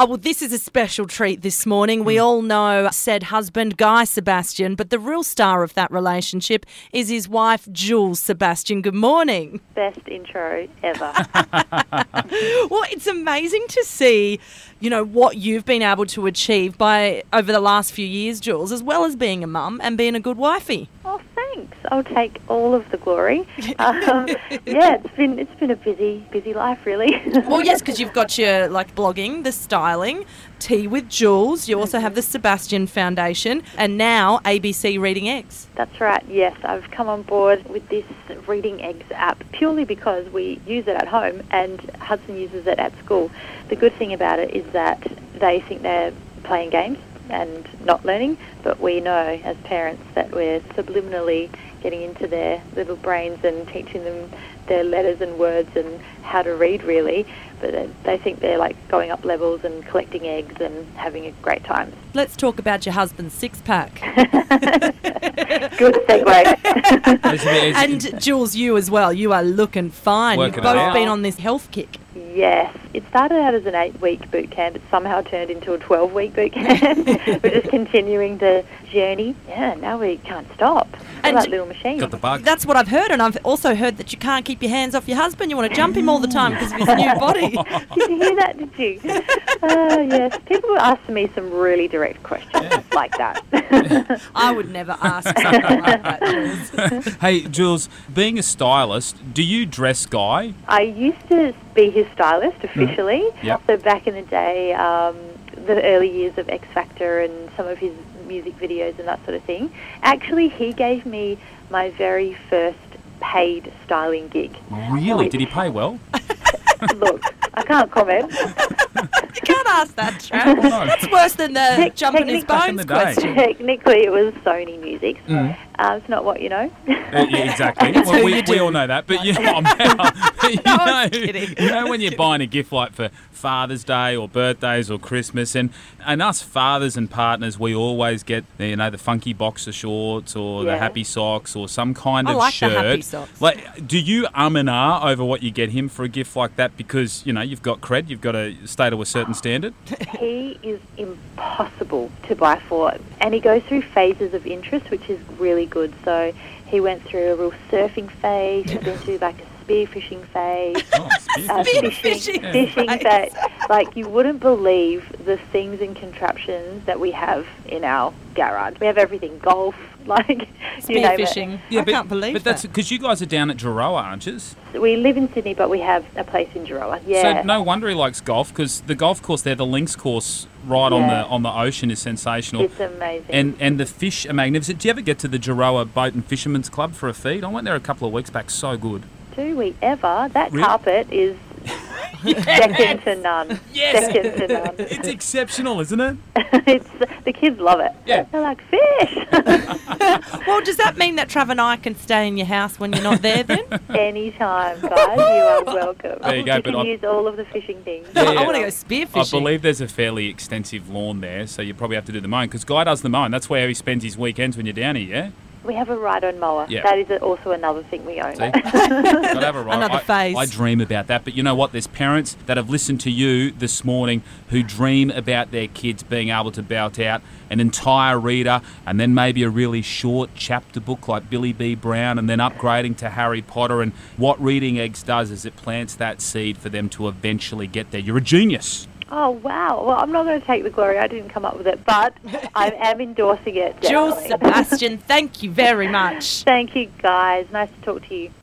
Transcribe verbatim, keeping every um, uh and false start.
Oh, well, this is a special treat this morning. We all know said husband, Guy Sebastian, but the real star of that relationship is his wife, Jules Sebastian. Good morning. Best intro ever. Well, it's amazing to see, you know, what you've been able to achieve by over the last few years, Jules, as well as being a mum and being a good wifey. Oh, thanks. I'll take all of the glory. Um, yeah, it's been it's been a busy busy life, really. Well, yes, because you've got your like blogging, the styling, Tea with Jules. You also have the Sebastian Foundation, and now A B C Reading Eggs. That's right. Yes, I've come on board with this Reading Eggs app purely because we use it at home and Hudson uses it at school. The good thing about it is that they think they're playing games and not learning, but we know as parents that we're subliminally getting into their little brains and teaching them their letters and words and how to read, really. But they think they're like going up levels and collecting eggs and having a great time. Let's talk about your husband's six-pack. Good segue. And Jules, you as well. You are looking fine. Working You've both it out. been on this health kick. Yes. It started out as an eight-week boot camp. It somehow turned into a twelve-week boot camp. We're just continuing the journey. Yeah, now we can't stop. And that little machine. Got the bug. That's what I've heard, and I've also heard that you can't keep your hands off your husband. You want to jump him all the time because of his new body. Did you hear that, did you? Uh, yes. People ask me some really direct questions Yeah. like that. I would never ask something like that, Jules. Hey, Jules, being a stylist, do you dress Guy? I used to be his stylist officially. Yep. So back in the day, um, the early years of X Factor and some of his music videos and that sort of thing. Actually, he gave me my very first paid styling gig. Really? Did he pay well? Look, I can't comment. You can't ask that, Trav. No. That's worse than the Tec- jumping his technically- Back in bones the day. question. Technically, it was Sony Music. Mm. Uh, it's not what you know. Uh, yeah, exactly. It's Well, who we, you we do. all know that. But you know, you, No, know, I'm kidding. you know when you're buying a gift like for Father's Day or birthdays or Christmas, and, and us fathers and partners, we always get, you know, the funky boxer shorts or the Yeah. happy socks or some kind I of like the shirt. happy socks. Like, do you um and ah over what you get him for a gift like that because, you know, you've got cred, you've got to stay to a certain standard? He is impossible to buy for, and he goes through phases of interest, which is really good. So he went through a real surfing phase, he's been through like a spearfishing phase, Oh, uh, spearfishing. fishing, Spearfishing fishing phase. phase. Like, you wouldn't believe the things and contraptions that we have in our garage. We have everything, golf, like, you name it. Spearfishing. Yeah, I but, can't believe But that's that. because you guys are down at Giroa, aren't you? We live in Sydney, but we have a place in Giroa. Yeah. So no wonder he likes golf, because the golf course there, the links course right on Yeah. the on the ocean is sensational. It's amazing. And and the fish are magnificent. Do you ever get to the Giroa Boat and Fishermen's Club for a feed? I went there a couple of weeks back. So good. Do we ever? That Really? carpet is second to none. Yes. Second to none. It's exceptional, isn't it? It's the kids love it. Yeah. They're like, fish. Well, does that mean that Trav and I can stay in your house when you're not there then? Anytime, guys, you are welcome. There you go, You but can I- use all of the fishing things. Yeah, I yeah. want to go I spearfishing. believe there's a fairly extensive lawn there, so you probably have to do the mowing, because Guy does the mowing. That's where he spends his weekends when you're down here, yeah? We have a ride-on mower. Yeah. That is also another thing we own. See? Gotta have a right. Another I, phase. I dream about that, but you know what? There's parents that have listened to you this morning who dream about their kids being able to belt out an entire reader and then maybe a really short chapter book like Billy B. Brown and then upgrading to Harry Potter. And what Reading Eggs does is it plants that seed for them to eventually get there. You're a genius. Oh, wow. Well, I'm not going to take the glory. I didn't come up with it, but I am endorsing it. Jules definitely. Sebastian, thank you very much. Thank you, guys. Nice to talk to you.